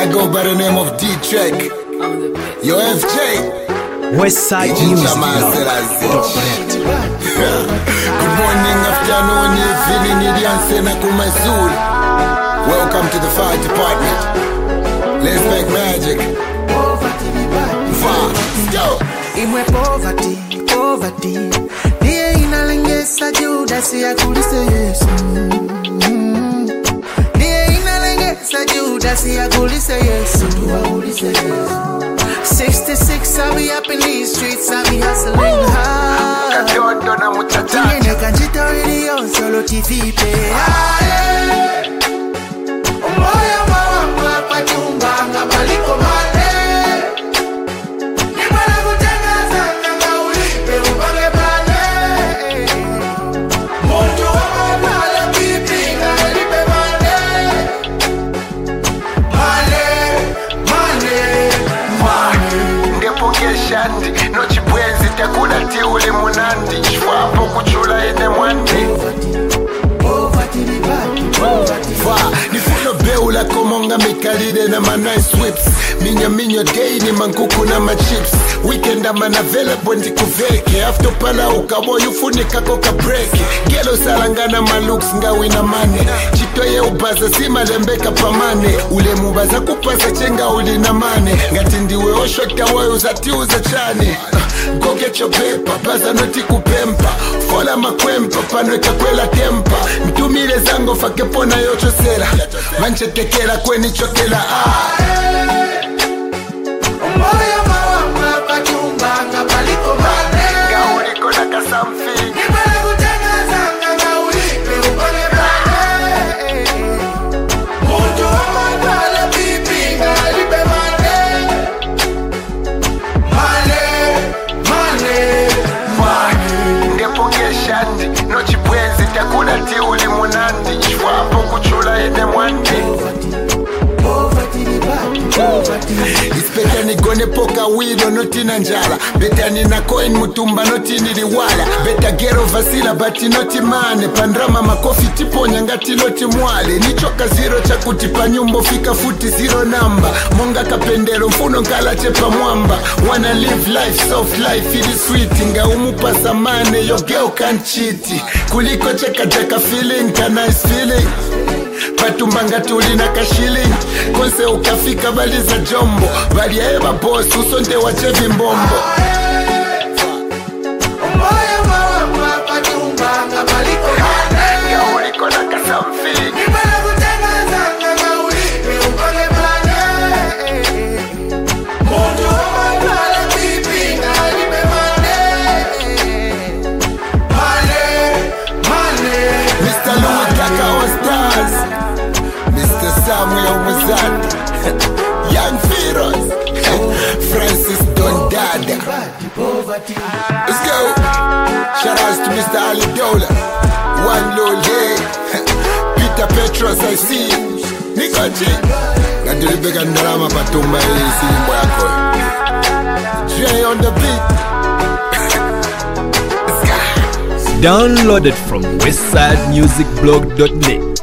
I go by the name of D-Trek. Yo, FJ. Westside Music. Good morning, afternoon, evening, Indian Kumazuri. Welcome to the fire department. Let's make magic. Let's go. Imwe poverty Niye inalengesa Judasi ya kulise Yesu Niye inalengesa Judasi ya kulise Yesu 66 I'll be up in these streets I'll be hustling hard Niye kanjita radio Solo TV pe Umoya mawangu hapa chumba Ngabaliko male No chibwenzi takula ti ule munandi Chwapo kuchula ene mwandi Nifuno beula komonga mikalide na ma nice whips Minyo day ni mankuku na ma chips Weekend ama na vela bwendi kuveke After pala ukabo yufunika koka break Gelo salangana ma looks ngawi na mane Chitoye ubaza sima lembeka pamane Ule mubaza kupasa chenga uli na mane Ngati ndiwe oshota wayo uzatiuza chane Go get your paper, baza noti kupempa Fola makwempa, panweka kwela tempa Mtumile zango fake pona yocho sela Manche tekela kweni chokela Umoya mawama pachumba Ngabaliko mane Ngauliko na kasamfi Nibale kutengaza Ngaulipe upale mane Muntu wa madwala pipi Ngalipe mane Ngepongeshandi no chibwenzi takuna ti uli munandi Chwapo kuchula ene mwandi Ispeta nigone poka wido noti na njala Beta nina coin mutumba noti niliwala Beta gero vasila bati noti mane Pandrama makofi tipo nyangati noti mwale Nichoka zero cha kutipa nyumbo fika futi zero namba Monga kapendelo mfuno nkala chepa mwamba Wanna live life, soft life, ili sweet Nga umupasa mane, yo girl can't cheat Kuliko cheka feeling, ka nice feeling Patumbanga tuli na kashili Konse ukafika bali za jombo Bali ya eba boss usonde wachevi mbombo Umoya mawangu pachumba Ngabaliko mane Ngauliko na kasamfi Nibale kutengaza Ngaulipe upale mane Muntu wa madwala pipi Ngalipe mane Mr. Louis Kaka on stars Mr. Samuel Muzat Young Feroz Francis Don Dada Let's go. Shout outs to Mr. Ali Dola One Lord Peter Petros I see Niko G Nadulibega ndarama patumba isi nyimbo yako Jay on the beat Downloaded from westsidemusicblog.net.